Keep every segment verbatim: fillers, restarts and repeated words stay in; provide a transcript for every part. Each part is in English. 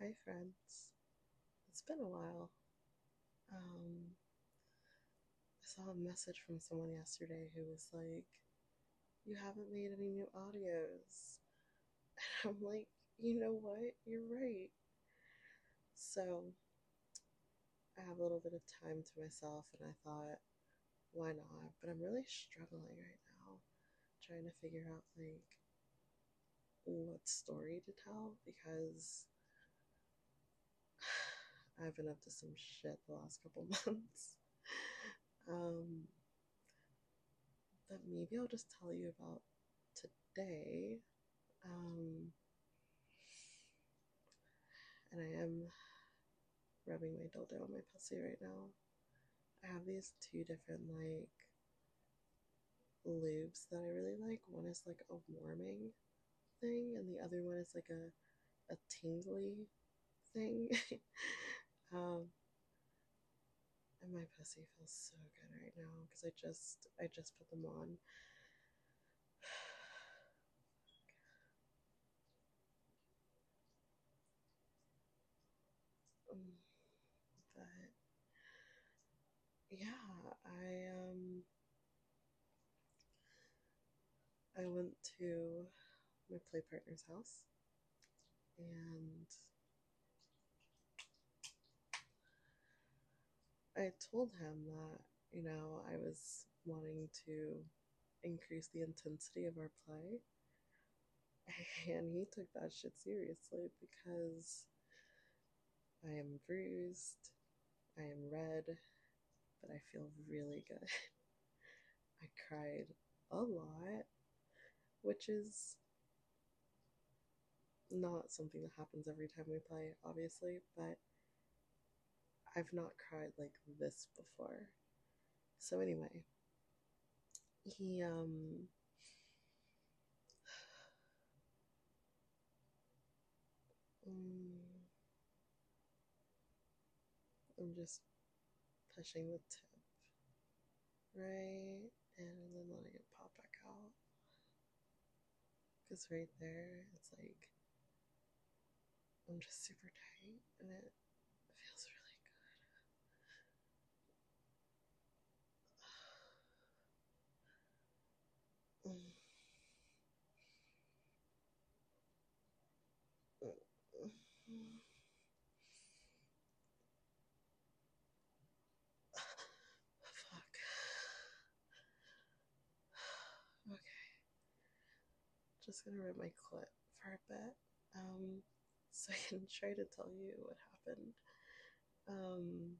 Hi, friends. It's been a while. Um, I saw a message from someone yesterday who was like, "You haven't made any new audios." And I'm like, "You know what? You're right." So I have a little bit of time to myself, and I thought, why not? But I'm really struggling right now, trying to figure out like what story to tell because I've been up to some shit the last couple months. Um, but maybe I'll just tell you about today. Um, and I am rubbing my dildo on my pussy right now. I have these two different like lubes that I really like. One is like a warming thing, and the other one is like a a tingly thing. um, and my pussy feels so good right now because I just I just put them on. Um, but yeah, I um I went to my play partner's house and I told him that, you know, I was wanting to increase the intensity of our play. And he took that shit seriously because I am bruised, I am red, but I feel really good. I cried a lot, which is not something that happens every time we play, obviously, but I've not cried like this before. So, anyway, he, um, mm, I'm just pushing the tip, right? And then letting it pop back out. Because right there, it's like I'm just super tight and it feels really good. Fuck. Okay. Just gonna rip my clit for a bit. Um, so I can try to tell you what happened. Um,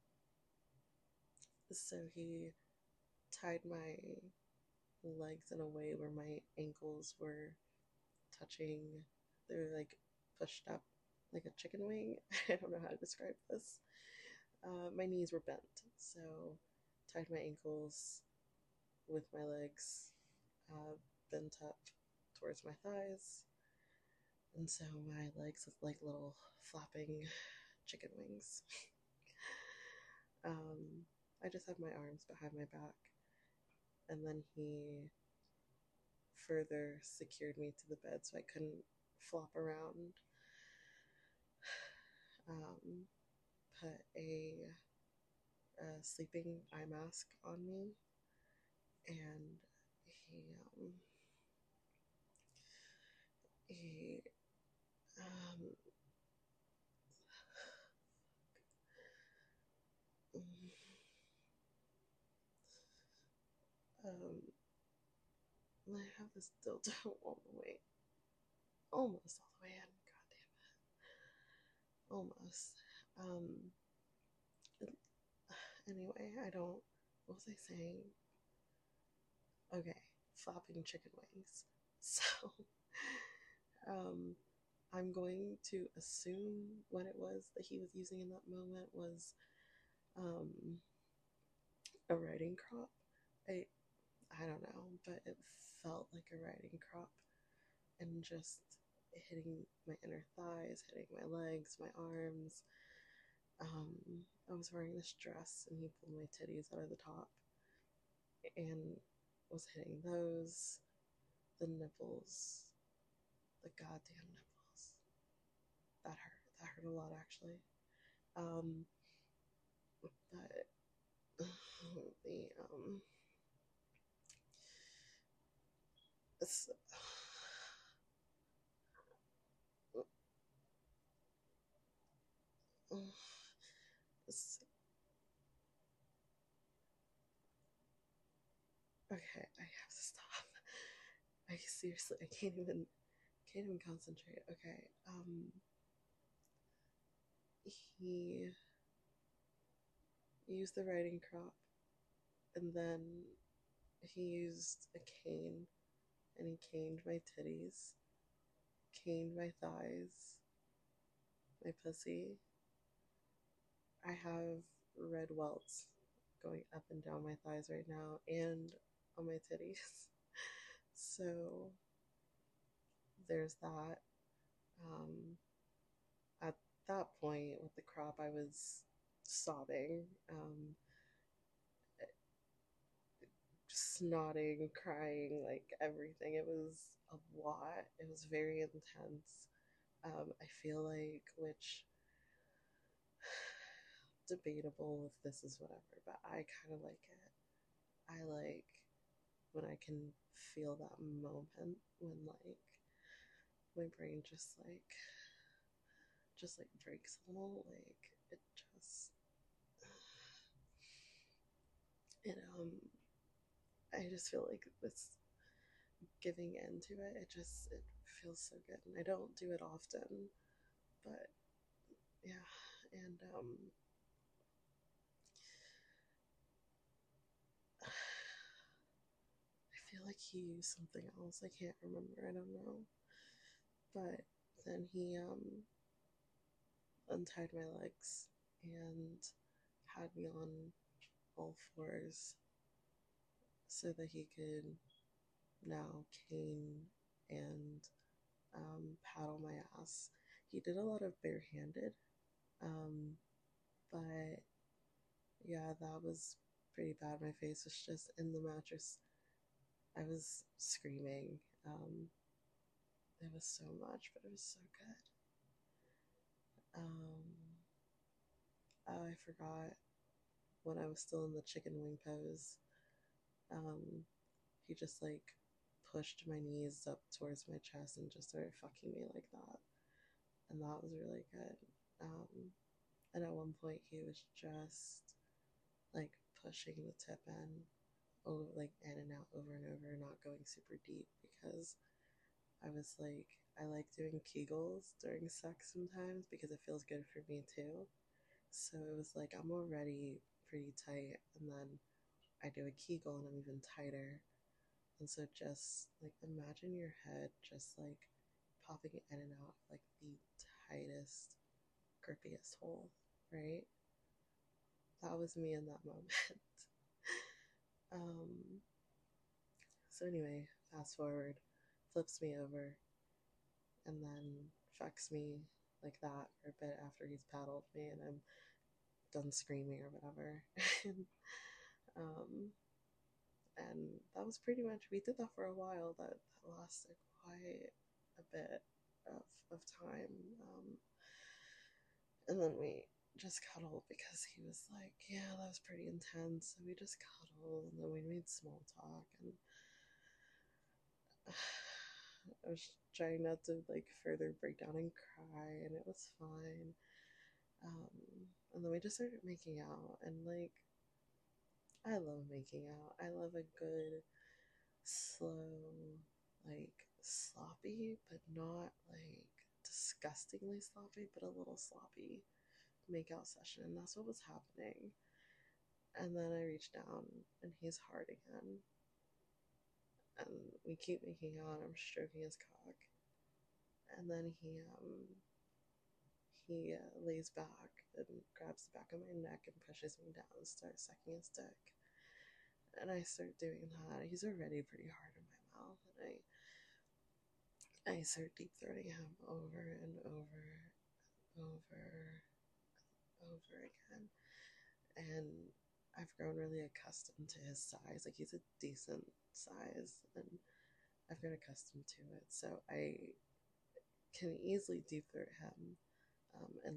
so he tied my legs in a way where my ankles were touching. They were like pushed up like a chicken wing. I don't know how to describe this. Uh, my knees were bent, so tied my ankles with my legs uh, bent up towards my thighs, and so my legs look like little flapping chicken wings. um, I just had my arms behind my back, and then he further secured me to the bed so I couldn't flop around. Um, put a, a sleeping eye mask on me, and he um, he um, um, I have this dildo all the way, almost all the way in. God damn it, almost. Um, anyway, I don't. What was I saying? Okay, flopping chicken wings. So, um, I'm going to assume what it was that he was using in that moment was um, a riding crop. I I don't know, but it felt like a riding crop, and just hitting my inner thighs, hitting my legs, my arms. Um, I was wearing this dress, and he pulled my titties out of the top, and was hitting those, the nipples, the goddamn nipples. That hurt. That hurt hurt a lot actually. Um, but the um, it's, it's okay. I have to stop. I seriously, I can't even, can't even concentrate. Okay. Um, he used the riding crop, and then he used a cane, and he caned my titties, caned my thighs, my pussy. I have red welts going up and down my thighs right now, and on my titties. So there's that. Um, at that point with the crop, I was sobbing, um, snotting, crying, like everything. It was a lot. It was very intense. Um, I feel like, which debatable if this is whatever, but I kind of like it. I like when I can feel that moment when like my brain just like just like breaks a little, like it just it um I just feel like this giving in to it, it just it feels so good, and I don't do it often, but yeah. And um I feel like he used something else, I can't remember, I don't know, but then he um untied my legs and had me on all fours so that he could now cane and um, paddle my ass. He did a lot of barehanded, um, but yeah, that was pretty bad. My face was just in the mattress. I was screaming. Um, it was so much, but it was so good. Um, oh, I forgot when I was still in the chicken wing pose. Um, he just like pushed my knees up towards my chest and just started fucking me like that. And that was really good. Um, and at one point, he was just like pushing the tip in, over, like in and out over and over, not going super deep because I was like, I like doing Kegels during sex sometimes because it feels good for me too. So it was like, I'm already pretty tight, and then I do a Kegel and I'm even tighter. And so just like imagine your head just like popping in and out of like the tightest, grippiest hole, right? That was me in that moment. um, so anyway, fast forward, flips me over, and then fucks me like that for a bit after he's paddled me and I'm done screaming or whatever. um, and that was pretty much, we did that for a while. That, that lasted quite a bit of, of time. Um, and then we just cuddled because he was like, yeah, that was pretty intense. And we just cuddled, and then we made small talk, and I was trying not to like further break down and cry, and it was fine. Um, and then we just started making out, and like, I love making out. I love a good, slow, like sloppy, but not like disgustingly sloppy, but a little sloppy makeout session. And that's what was happening. And then I reach down, and he's hard again. And we keep making out. I'm stroking his cock, and then he um he uh, lays back and grabs the back of my neck and pushes me down and starts sucking his dick. And I start doing that. He's already pretty hard in my mouth, and I I start deep throating him over and over, over, over again. And I've grown really accustomed to his size. Like he's a decent size, and I've grown accustomed to it. So I can easily deep throat him, um, and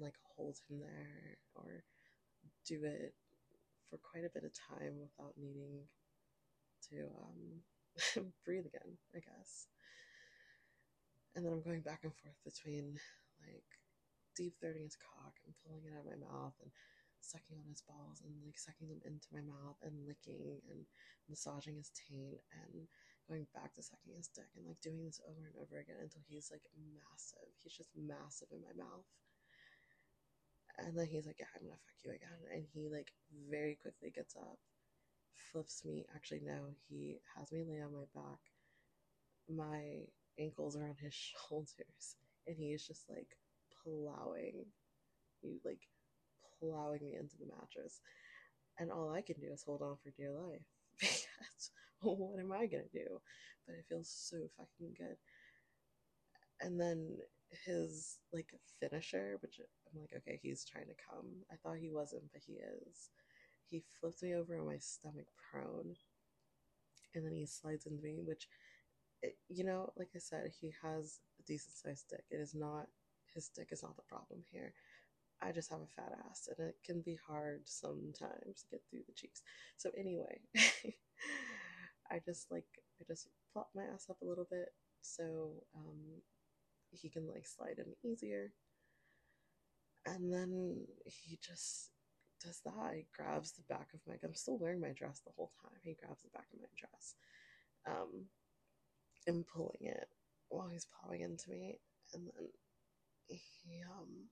like hold him there or do it for quite a bit of time without needing to um, breathe again, I guess. And then I'm going back and forth between like deep throating his cock and pulling it out of my mouth and sucking on his balls and like sucking them into my mouth and licking and massaging his taint and going back to sucking his dick and like doing this over and over again until he's like massive. He's just massive in my mouth. And then he's like, yeah, I'm gonna fuck you again. And he like very quickly gets up, flips me. Actually, no, he has me lay on my back. My ankles are on his shoulders, and he is just like plowing, he like plowing me into the mattress. And all I can do is hold on for dear life because what am I gonna do? But it feels so fucking good. And then his like finisher, which I'm like, okay, he's trying to come. I thought he wasn't, but he is. He flips me over on my stomach prone, and then he slides into me, which, it, you know, like I said, he has a decent sized dick. It is not, his dick is not the problem here. I just have a fat ass, and it can be hard sometimes to get through the cheeks. So anyway, I just like, I just plop my ass up a little bit so um, he can like slide in easier. And then he just does that. He grabs the back of my, I'm still wearing my dress the whole time. He grabs the back of my dress um, and pulling it while he's plowing into me. And then he um,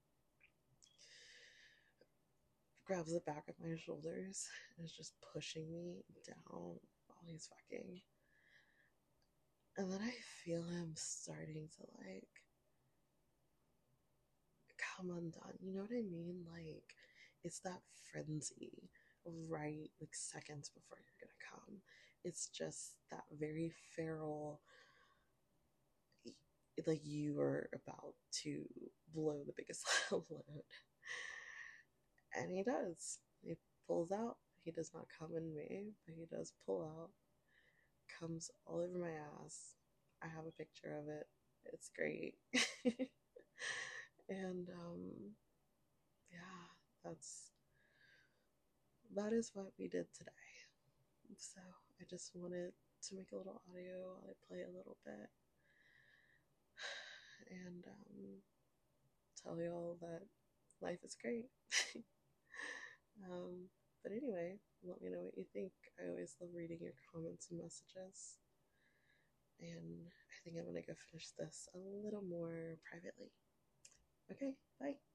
grabs the back of my shoulders and is just pushing me down while he's fucking. And then I feel him starting to like come undone. You know what I mean? Like, it's that frenzy right like seconds before you're gonna come. It's just that very feral, like you are about to blow the biggest load. And he does. He pulls out. He does not come in me, but he does pull out. Comes all over my ass. I have a picture of it. It's great. And um yeah, that's that is what we did today. So I just wanted to make a little audio. I play a little bit and um, tell y'all that life is great. um, but anyway, let me know what you think. I always love reading your comments and messages. And I think I'm gonna go finish this a little more privately. Okay, bye.